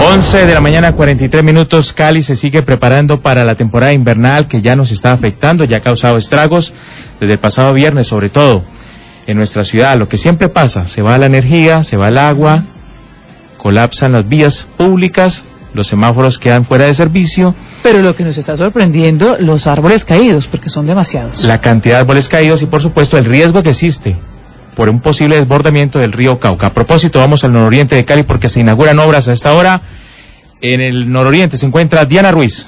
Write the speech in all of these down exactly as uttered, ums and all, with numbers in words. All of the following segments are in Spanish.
once de la mañana, cuarenta y tres minutos. Cali se sigue preparando para la temporada invernal que ya nos está afectando, ya ha causado estragos desde el pasado viernes, sobre todo en nuestra ciudad. Lo que siempre pasa, se va la energía, se va el agua, colapsan las vías públicas, los semáforos quedan fuera de servicio. Pero lo que nos está sorprendiendo, los árboles caídos, porque son demasiados. La cantidad de árboles caídos y, por supuesto, el riesgo que existe por un posible desbordamiento del río Cauca. A propósito, vamos al nororiente de Cali porque se inauguran obras a esta hora. En el nororiente se encuentra Diana Ruiz.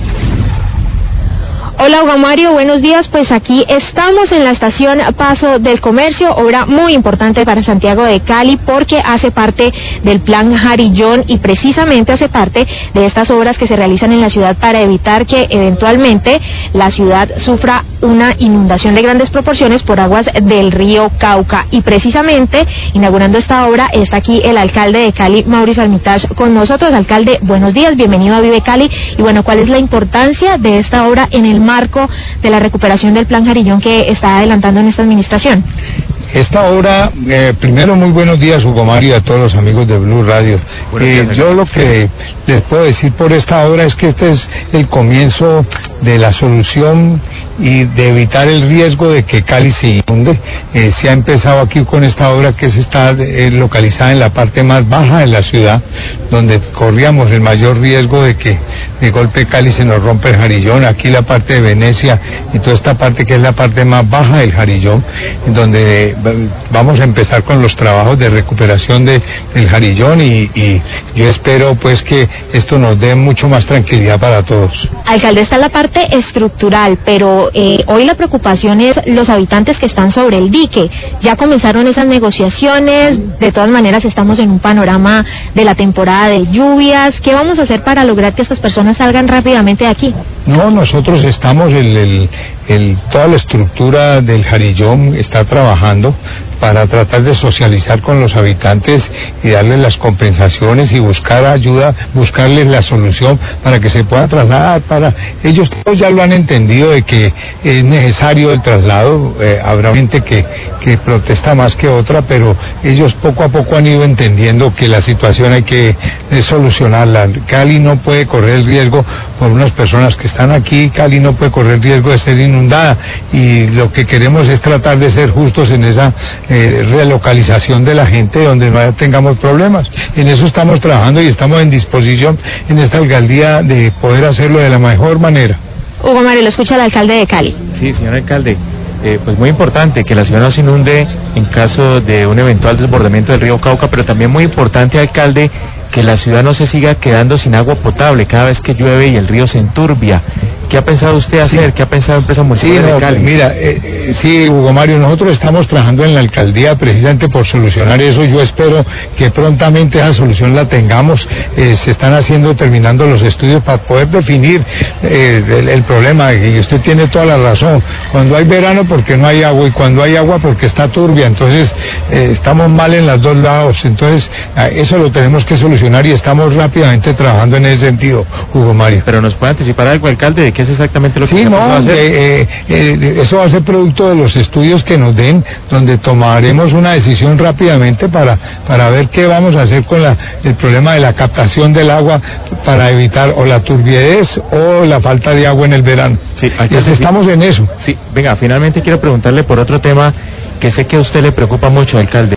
Hola, Hugo Mario, buenos días. Pues aquí estamos en la estación Paso del Comercio, obra muy importante para Santiago de Cali porque hace parte del Plan Jarillón y precisamente hace parte de estas obras que se realizan en la ciudad para evitar que eventualmente la ciudad sufra una inundación de grandes proporciones por aguas del río Cauca. Y precisamente inaugurando esta obra está aquí el alcalde de Cali, Mauricio Armitage, con nosotros. Alcalde, buenos días, bienvenido a Vive Cali. Y bueno, ¿cuál es la importancia de esta obra en el marco de la recuperación del Plan Jarillón que está adelantando en esta administración? Esta obra, eh, primero muy buenos días, Hugo Mario, y a todos los amigos de Blue Radio. Eh, yo lo que les puedo decir por esta obra es que este es el comienzo de la solución y de evitar el riesgo de que Cali se inunde. Eh, se ha empezado aquí con esta obra que se está eh, localizada en la parte más baja de la ciudad, donde corríamos el mayor riesgo de que de golpe Cali se nos rompe el Jarillón. Aquí la parte de Venecia y toda esta parte que es la parte más baja del Jarillón, en donde eh, vamos a empezar con los trabajos de recuperación de, del Jarillón y, y yo espero pues que esto nos dé mucho más tranquilidad para todos. Alcalde, está la parte estructural, pero eh, hoy la preocupación es los habitantes que están sobre el dique. Ya comenzaron esas negociaciones, de todas maneras estamos en un panorama de la temporada de lluvias. ¿Qué vamos a hacer para lograr que estas personas salgan rápidamente de aquí? No, nosotros estamos, el, el, el, toda la estructura del Jarillón está trabajando para tratar de socializar con los habitantes y darles las compensaciones y buscar ayuda, buscarles la solución para que se pueda trasladar. Para ellos todos ya lo han entendido de que es necesario el traslado. Eh, habrá gente que, que protesta más que otra, pero ellos poco a poco han ido entendiendo que la situación hay que eh, solucionarla. Cali no puede correr el riesgo por unas personas que están aquí, Cali no puede correr el riesgo de ser inundada y lo que queremos es tratar de ser justos en esa Eh, relocalización de la gente donde no tengamos problemas. En eso estamos trabajando y estamos en disposición en esta alcaldía de poder hacerlo de la mejor manera. Hugo Mario, lo escucha el alcalde de Cali. Sí, señor alcalde, eh, pues muy importante que la ciudad no se inunde en caso de un eventual desbordamiento del río Cauca, pero también muy importante, alcalde, que la ciudad no se siga quedando sin agua potable cada vez que llueve y el río se enturbia. ¿Qué ha pensado usted hacer? Sí. ¿Qué ha pensado Empresa Municipal sí, no, de Cali? Mira, eh, eh, sí, Hugo Mario, nosotros estamos trabajando en la alcaldía precisamente por solucionar eso. Yo espero que prontamente esa solución la tengamos. Eh, se están haciendo, terminando los estudios para poder definir eh, el, el problema. Y usted tiene toda la razón. Cuando hay verano porque no hay agua y cuando hay agua porque está turbia. Entonces, eh, estamos mal en los dos lados. Entonces, eh, eso lo tenemos que solucionar y estamos rápidamente trabajando en ese sentido, Hugo Mario. Pero nos puede anticipar algo, alcalde, de qué es exactamente lo que sí, se no, va a hacer. Eh, eh, eso va a ser producto de los estudios que nos den, donde tomaremos una decisión rápidamente para, para ver qué vamos a hacer con la, el problema de la captación del agua para evitar o la turbidez o la falta de agua en el verano. Sí, alcalde, estamos sí. en eso. Sí, venga, finalmente quiero preguntarle por otro tema que sé que a usted le preocupa mucho, alcalde.